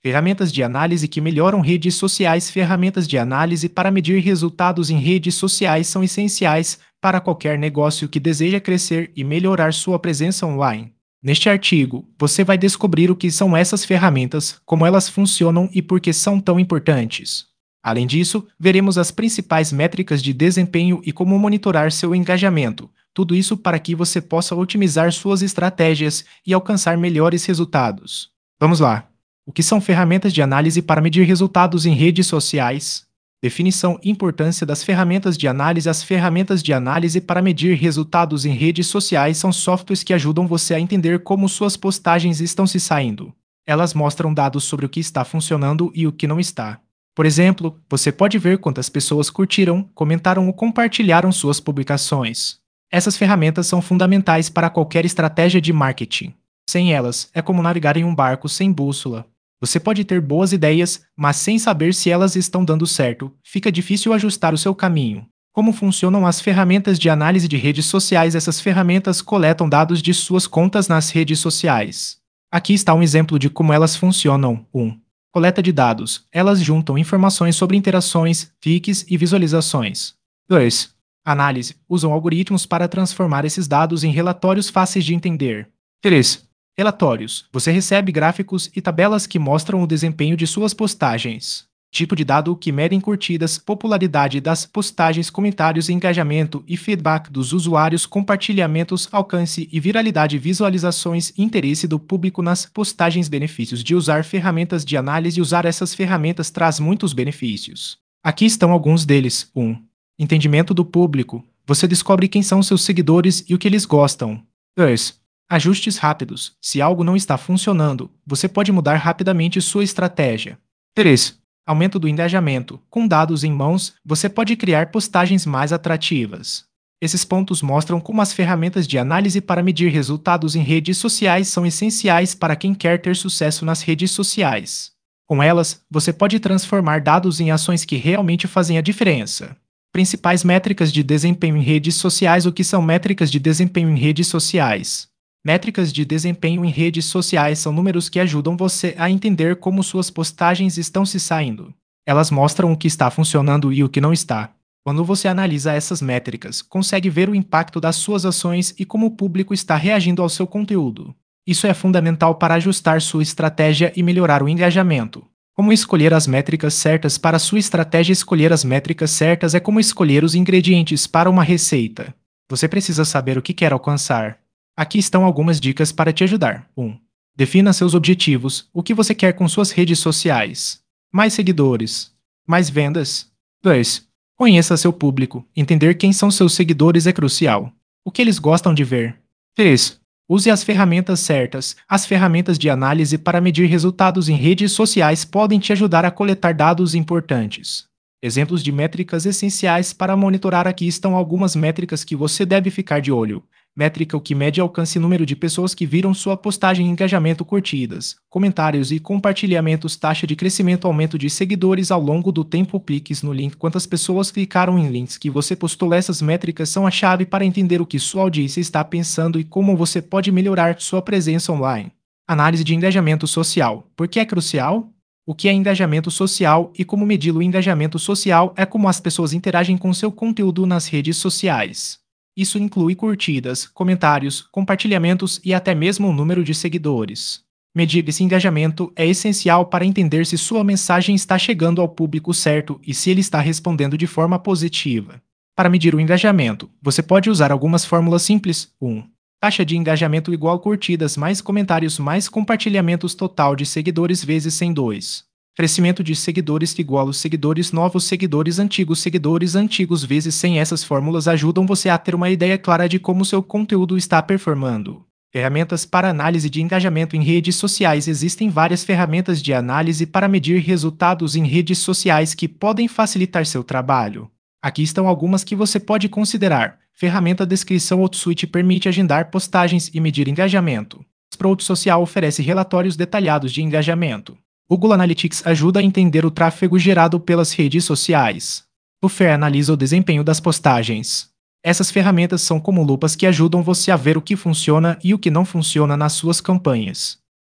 Ferramentas de análise que melhoram redes sociais. Ferramentas de análise para medir resultados em redes sociais são essenciais para qualquer negócio que deseja crescer e melhorar sua presença online. Neste artigo, você vai descobrir o que são essas ferramentas, como elas funcionam e por que são tão importantes. Além disso, veremos as principais métricas de desempenho e como monitorar seu engajamento. Tudo isso para que você possa otimizar suas estratégias e alcançar melhores resultados. Vamos lá! O que são ferramentas de análise para medir resultados em redes sociais? Definição e importância das ferramentas de análise. As ferramentas de análise para medir resultados em redes sociais são softwares que ajudam você a entender como suas postagens estão se saindo. Elas mostram dados sobre o que está funcionando e o que não está. Por exemplo, você pode ver quantas pessoas curtiram, comentaram ou compartilharam suas publicações. Essas ferramentas são fundamentais para qualquer estratégia de marketing. Sem elas, é como navegar em um barco sem bússola. Você pode ter boas ideias, mas sem saber se elas estão dando certo, fica difícil ajustar o seu caminho. Como funcionam as ferramentas de análise de redes sociais? Essas ferramentas coletam dados de suas contas nas redes sociais. Aqui está um exemplo de como elas funcionam. 1. Coleta de dados. Elas juntam informações sobre interações, cliques e visualizações. 2. Análise. Usam algoritmos para transformar esses dados em relatórios fáceis de entender. 3. Relatórios. Você recebe gráficos e tabelas que mostram o desempenho de suas postagens. Tipo de dado que medem curtidas, popularidade das postagens, comentários, engajamento e feedback dos usuários, compartilhamentos, alcance e viralidade, visualizações e interesse do público nas postagens. Benefícios de usar ferramentas de análise. Usar essas ferramentas traz muitos benefícios. Aqui estão alguns deles. 1. Entendimento do público. Você descobre quem são seus seguidores e o que eles gostam. 2. Ajustes rápidos. Se algo não está funcionando, você pode mudar rapidamente sua estratégia. 3. Aumento do engajamento. Com dados em mãos, você pode criar postagens mais atrativas. Esses pontos mostram como as ferramentas de análise para medir resultados em redes sociais são essenciais para quem quer ter sucesso nas redes sociais. Com elas, você pode transformar dados em ações que realmente fazem a diferença. Principais métricas de desempenho em redes sociais. O que são métricas de desempenho em redes sociais? Métricas de desempenho em redes sociais são números que ajudam você a entender como suas postagens estão se saindo. Elas mostram o que está funcionando e o que não está. Quando você analisa essas métricas, consegue ver o impacto das suas ações e como o público está reagindo ao seu conteúdo. Isso é fundamental para ajustar sua estratégia e melhorar o engajamento. Como escolher as métricas certas para sua estratégia? Escolher as métricas certas é como escolher os ingredientes para uma receita. Você precisa saber o que quer alcançar. Aqui estão algumas dicas para te ajudar. 1. Defina seus objetivos. O que você quer com suas redes sociais? Mais seguidores? Mais vendas? 2. Conheça seu público. Entender quem são seus seguidores é crucial. O que eles gostam de ver? 3. Use as ferramentas certas. As ferramentas de análise para medir resultados em redes sociais podem te ajudar a coletar dados importantes. Exemplos de métricas essenciais para monitorar. Aqui estão algumas métricas que você deve ficar de olho. Métrica: o que mede alcance, número de pessoas que viram sua postagem, engajamento, curtidas, comentários e compartilhamentos, taxa de crescimento, aumento de seguidores ao longo do tempo, cliques no link, quantas pessoas clicaram em links que você postou. Essas métricas são a chave para entender o que sua audiência está pensando e como você pode melhorar sua presença online. Análise de engajamento social. Por que é crucial? O que é engajamento social e como medi-lo? O engajamento social é como as pessoas interagem com seu conteúdo nas redes sociais. Isso inclui curtidas, comentários, compartilhamentos e até mesmo o número de seguidores. Medir esse engajamento é essencial para entender se sua mensagem está chegando ao público certo e se ele está respondendo de forma positiva. Para medir o engajamento, você pode usar algumas fórmulas simples. 1. Taxa de engajamento igual curtidas mais comentários mais compartilhamentos total de seguidores vezes 100. 2. Crescimento de seguidores igual os seguidores novos seguidores antigos vezes 100. Essas fórmulas ajudam você a ter uma ideia clara de como seu conteúdo está performando. Ferramentas para análise de engajamento em redes sociais. Existem várias ferramentas de análise para medir resultados em redes sociais que podem facilitar seu trabalho. Aqui estão algumas que você pode considerar. Ferramenta Descrição. Hootsuite permite agendar postagens e medir engajamento. Sprout Social oferece relatórios detalhados de engajamento. Google Analytics ajuda a entender o tráfego gerado pelas redes sociais. Buffer analisa o desempenho das postagens. Essas ferramentas são como lupas que ajudam você a ver o que funciona e o que não funciona nas suas campanhas.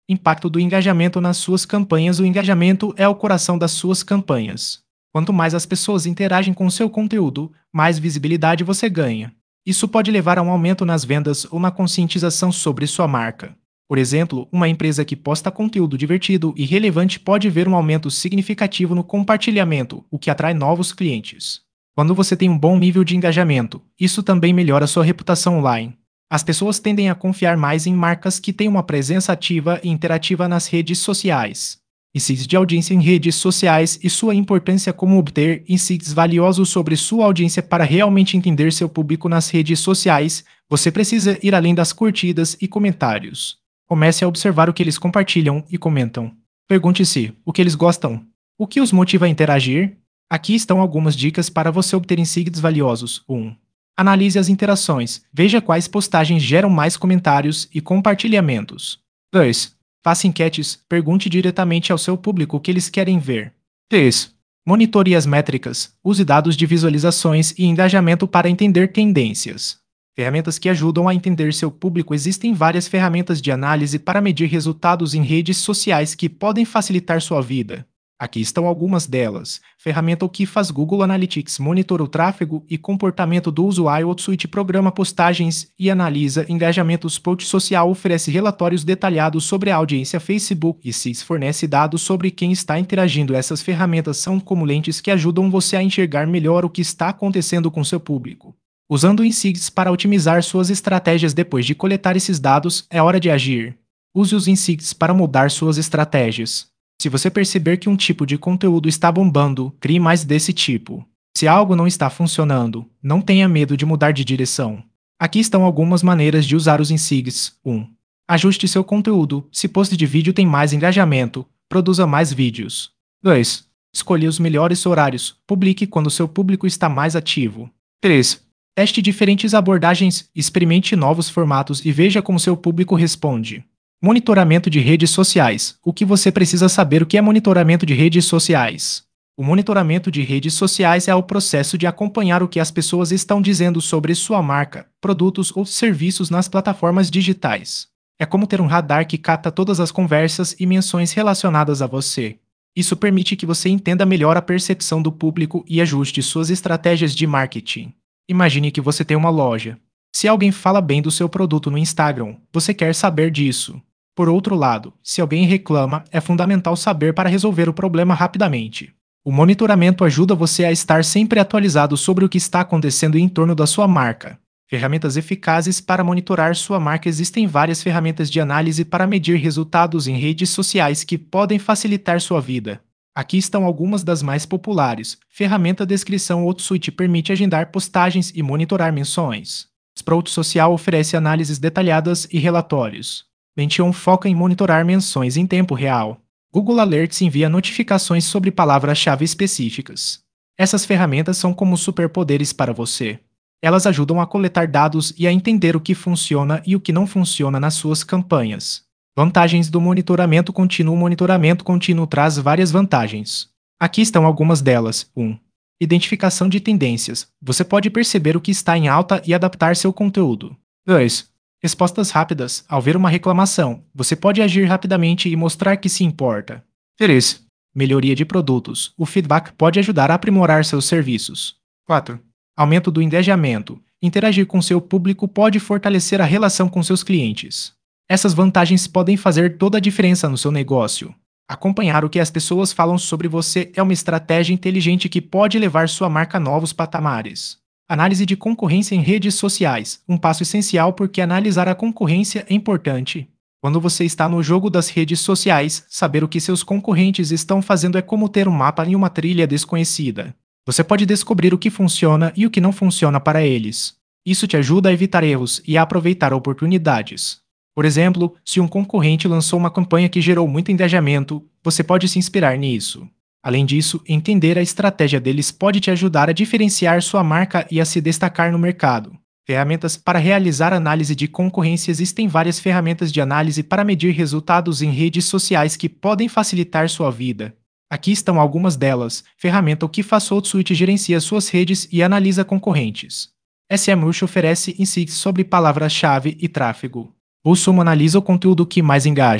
Impacto do engajamento nas suas campanhas. O engajamento é o coração das suas campanhas. Quanto mais as pessoas interagem com o seu conteúdo, mais visibilidade você ganha. Isso pode levar a um aumento nas vendas ou na conscientização sobre sua marca. Por exemplo, uma empresa que posta conteúdo divertido e relevante pode ver um aumento significativo no compartilhamento, o que atrai novos clientes. Quando você tem um bom nível de engajamento, isso também melhora sua reputação online. As pessoas tendem a confiar mais em marcas que têm uma presença ativa e interativa nas redes sociais. Insights de audiência em redes sociais e sua importância. Como obter insights valiosos sobre sua audiência. Para realmente entender seu público nas redes sociais, você precisa ir além das curtidas e comentários. Comece a observar o que eles compartilham e comentam. Pergunte-se o que eles gostam, o que os motiva a interagir. Aqui estão algumas dicas para você obter insights valiosos. 1. Analise as interações. Veja quais postagens geram mais comentários e compartilhamentos. 2. Faça enquetes. Pergunte diretamente ao seu público o que eles querem ver. 3. Monitore as métricas. Use dados de visualizações e engajamento para entender tendências. Ferramentas que ajudam a entender seu público. Existem várias ferramentas de análise para medir resultados em redes sociais que podem facilitar sua vida. Aqui estão algumas delas. Ferramenta O que faz. Google Analytics monitora o tráfego e comportamento do usuário. OutSuite programa postagens e analisa engajamentos. Post Social oferece relatórios detalhados sobre a audiência. Facebook e Sys fornece dados sobre quem está interagindo. Essas ferramentas são como lentes que ajudam você a enxergar melhor o que está acontecendo com seu público. Usando insights para otimizar suas estratégias. Depois de coletar esses dados, é hora de agir. Use os insights para mudar suas estratégias. Se você perceber que um tipo de conteúdo está bombando, crie mais desse tipo. Se algo não está funcionando, não tenha medo de mudar de direção. Aqui estão algumas maneiras de usar os insights. 1. Ajuste seu conteúdo. Se post de vídeo tem mais engajamento, produza mais vídeos. 2. Escolha os melhores horários. Publique quando seu público está mais ativo. 3. Teste diferentes abordagens. Experimente novos formatos e veja como seu público responde. Monitoramento de redes sociais. O que você precisa saber? O que é monitoramento de redes sociais? O monitoramento de redes sociais é o processo de acompanhar o que as pessoas estão dizendo sobre sua marca, produtos ou serviços nas plataformas digitais. É como ter um radar que capta todas as conversas e menções relacionadas a você. Isso permite que você entenda melhor a percepção do público e ajuste suas estratégias de marketing. Imagine que você tem uma loja. Se alguém fala bem do seu produto no Instagram, você quer saber disso. Por outro lado, se alguém reclama, é fundamental saber para resolver o problema rapidamente. O monitoramento ajuda você a estar sempre atualizado sobre o que está acontecendo em torno da sua marca. Ferramentas eficazes para monitorar sua marca. Existem várias ferramentas de análise para medir resultados em redes sociais que podem facilitar sua vida. Aqui estão algumas das mais populares. Ferramenta Descrição. OutSuite permite agendar postagens e monitorar menções. Sprout Social oferece análises detalhadas e relatórios. Mention foca em monitorar menções em tempo real. Google Alerts envia notificações sobre palavras-chave específicas. Essas ferramentas são como superpoderes para você. Elas ajudam a coletar dados e a entender o que funciona e o que não funciona nas suas campanhas. Vantagens do monitoramento contínuo. O monitoramento contínuo traz várias vantagens. Aqui estão algumas delas. 1. Identificação de tendências. Você pode perceber o que está em alta e adaptar seu conteúdo. 2. Respostas rápidas. Ao ver uma reclamação, você pode agir rapidamente e mostrar que se importa. 3. Melhoria de produtos. O feedback pode ajudar a aprimorar seus serviços. 4. Aumento do engajamento. Interagir com seu público pode fortalecer a relação com seus clientes. Essas vantagens podem fazer toda a diferença no seu negócio. Acompanhar o que as pessoas falam sobre você é uma estratégia inteligente que pode levar sua marca a novos patamares. Análise de concorrência em redes sociais. Um passo essencial porque analisar a concorrência é importante. Quando você está no jogo das redes sociais, saber o que seus concorrentes estão fazendo é como ter um mapa em uma trilha desconhecida. Você pode descobrir o que funciona e o que não funciona para eles. Isso te ajuda a evitar erros e a aproveitar oportunidades. Por exemplo, se um concorrente lançou uma campanha que gerou muito engajamento, você pode se inspirar nisso. Além disso, entender a estratégia deles pode te ajudar a diferenciar sua marca e a se destacar no mercado. Ferramentas para realizar análise de concorrência. Existem várias ferramentas de análise para medir resultados em redes sociais que podem facilitar sua vida. Aqui estão algumas delas. Ferramenta O que faz. OutSuite gerencia suas redes e analisa concorrentes. SEMrush oferece insights sobre palavras-chave e tráfego. BuzzSumo analisa o conteúdo que mais engaja.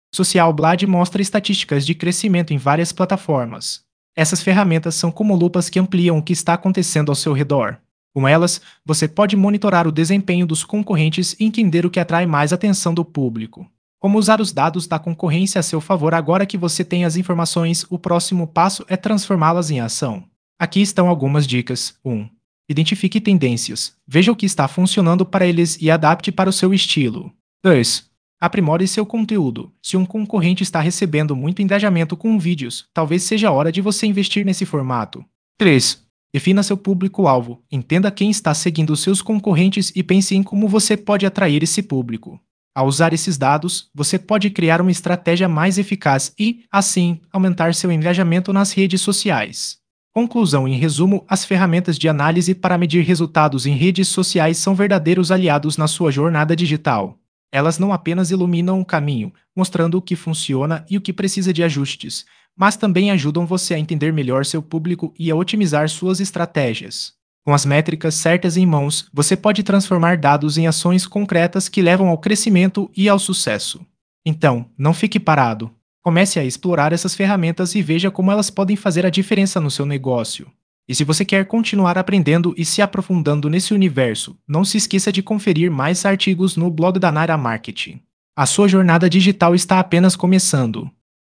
Social Blade mostra estatísticas de crescimento em várias plataformas. Essas ferramentas são como lupas que ampliam o que está acontecendo ao seu redor. Com elas, você pode monitorar o desempenho dos concorrentes e entender o que atrai mais atenção do público. Como usar os dados da concorrência a seu favor agora que você tem as informações, o próximo passo é transformá-las em ação. Aqui estão algumas dicas. 1. Identifique tendências. Veja o que está funcionando para eles e adapte para o seu estilo. 2. Aprimore seu conteúdo. Se um concorrente está recebendo muito engajamento com vídeos, talvez seja a hora de você investir nesse formato. 3. Defina seu público-alvo. Entenda quem está seguindo os seus concorrentes e pense em como você pode atrair esse público. Ao usar esses dados, você pode criar uma estratégia mais eficaz e, assim, aumentar seu engajamento nas redes sociais. Conclusão: em resumo, as ferramentas de análise para medir resultados em redes sociais são verdadeiros aliados na sua jornada digital. Elas não apenas iluminam o caminho, mostrando o que funciona e o que precisa de ajustes, mas também ajudam você a entender melhor seu público e a otimizar suas estratégias. Com as métricas certas em mãos, você pode transformar dados em ações concretas que levam ao crescimento e ao sucesso. Então, não fique parado. Comece a explorar essas ferramentas e veja como elas podem fazer a diferença no seu negócio. E se você quer continuar aprendendo e se aprofundando nesse universo, não se esqueça de conferir mais artigos no blog da Naira Marketing. A sua jornada digital está apenas começando.